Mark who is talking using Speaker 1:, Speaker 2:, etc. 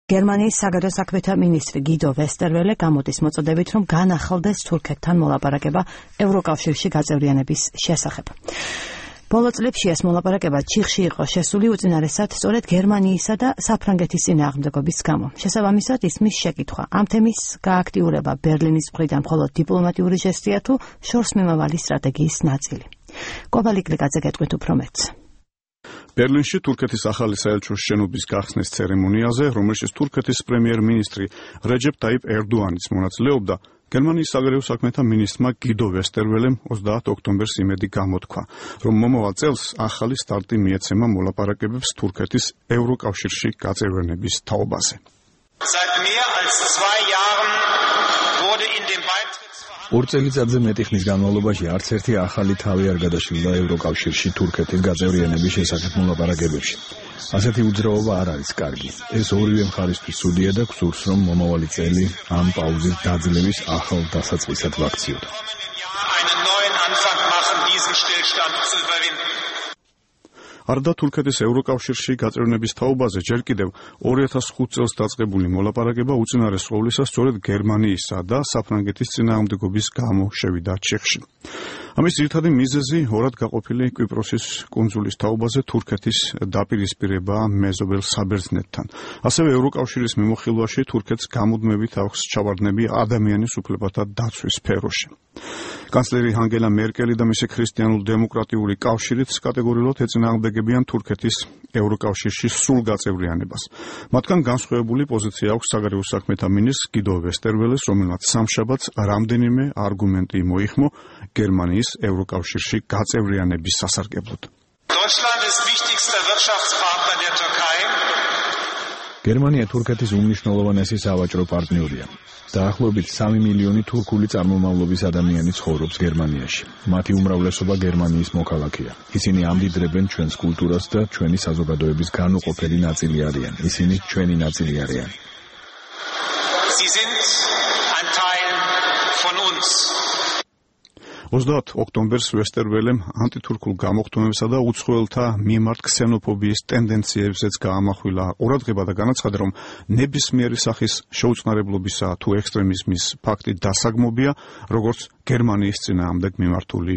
Speaker 1: გერმანიის საგარეო საქმეთა მინისტრი გიდო ვესტერველე გამოდის მოწოდებით, რომ განახლდეს თურქეთთან მოლაპარაკება ევროკავშირში გაწევრიანების შესახებ. ბოლო წლებში ეს მოლაპარაკება ჩიხში იყო შესული უწინარესად სწორედ გერმანიისა და საფრანგეთის წინააღმდეგობის გამო. შესაბამისად, ისმის შეკითხვა ამ თემის გააქტიურება ბერლინის მხრიდან მხოლოდ დიპლომატიური ჟესტია თუ შორს მიმავალი სტრატეგიის ნაწილი. კოვალიკლიკაძე გეტყვით უფრო მეტს.
Speaker 2: ბერლინში თურქეთის ახალი საელჩოს შენობის გახსნის ცერემონიაზე, რომელშიც თურქეთის პრემიერ-მინისტრი რეჯეპ ტაიპ ერდოანის მონაწილეობდა, გერმანიის საგარეო საქმეთა მინისტრმა გიდო ვესტერველემ 30 ოქტომბერს იმედი გამოთქვა, რომ მომავალ წელს ახალი სტარტი მიეცემა მოლაპარაკებებს თურქეთის ევროკავშირში გაწევრიანების თაობაზე.
Speaker 3: ორ წელიწადზე მეტი ხნის განმავლობაში არც ერთი ახალი თავი არ გადაშლდა ევროკავშირში თურქეთის გაწევრიანების შესახებ მოლაპარაკებებში. ასეთი უძრაობა არ არის კარგი. ეს ორივე მხარისთვის ცუდია და გსურს, რომ მომავალი წელი ამ პაუზის დაძლევის ახალ დასაწყისად ვაქციოთ.
Speaker 2: არდა თურქეთის ევროკავშირში გაწევრიანების თაობაზე ჯერ კიდევ 2005 წელს დაწყებული მოლაპარაკება უწინარეს ყოვლისა სწორედ გერმანიისა და საფრანგეთის წინააღმდეგობის გამო შევიდა ჩიხში. ამის ძირითადი მიზეზი ორად გაყოფილი კვიპროსის კუნძულის თაობაზე თურქეთის დაპირისპირება მეზობელ საბერძნეთთან. ასევე ევროკავშირის მიმოხილვაში თურქეთს გამუდმებით აქვს ჩავარდნები ადამიანის უფლებათა დაცვის სფეროში. კანცლერი ანგელა მერკელი და მისი ქრისტიანულ-დემოკრატიული კავშირიც კატეგორიულად ეწინააღმდეგებიან თურქეთის ევროკავშირში სრულ გაწევრიანებას. მათგან განსხვავებული პოზიცია აქვს საგარეო საქმეთა მინისტრს გიდო ვესტერველეს, რომელმაც სამშაბათს რამდენიმე არგუმენტი მოიხმო გერმანიის ევროკავშირში გაწევრიანების სასარგებლოდ.
Speaker 3: გერმანია თურქეთის უმნიშვნელოვანესი სავაჭრო პარტნიორია. დაახლოებით 3 მილიონი თურქული წარმომავლობის ადამიანი ცხოვრობს გერმანიაში. მათი უმრავლესობა გერმანიის მოქალაქეა. ისინი ამდიდრებენ ჩვენს კულტურას და ჩვენი საზოგადოების განუყოფელი ნაწილი არიან. ისინი ჩვენი ნაწილი არიან.
Speaker 2: 30 ოქტომბერს ვესტერველემ ანტითურქულ გამოხდომებსა და უცხოელთა მიმართ ქსენოფობიის ტენდენციებზეც გაამახვილა ყურადღება და განაცხადა, რომ ნებისმიერი სახის შეუწყნარებლობისა თუ ექსტრემიზმის ფაქტი დასაგმობია, როგორც გერმანიის წინააღმდეგ მიმართული